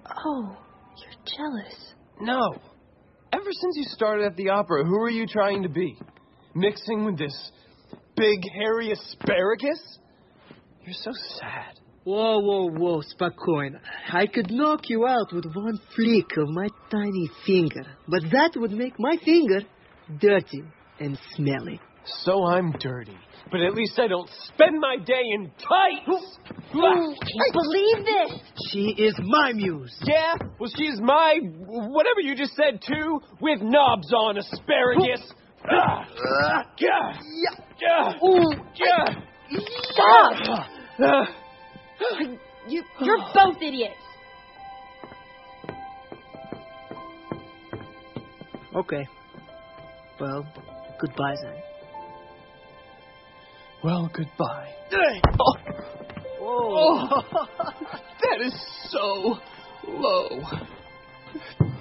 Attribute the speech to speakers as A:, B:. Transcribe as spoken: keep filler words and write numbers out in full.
A: Oh, you're jealous.
B: No. Ever since you started at the opera, who are you trying to be? Mixing with this big, hairy asparagus? You're so sad.
C: Whoa, whoa, whoa, Spokojno. I could knock you out with one flick of my tiny finger, but that would make my finger dirty and smelly.
B: So I'm dirty, but at least I don't spend my day in tights!
A: I can't believe this!
C: She is my muse.
B: Yeah? Well, she's my... whatever you just said, too, with knobs on asparagus. Ah. Yeah. Yeah.
C: Ooh.
B: Yeah.
A: Stop!
B: Ah.
A: You, you're both idiots.
C: Okay. Well, goodbye then.
B: Well, goodbye.
C: Oh.
B: Oh, that is so low.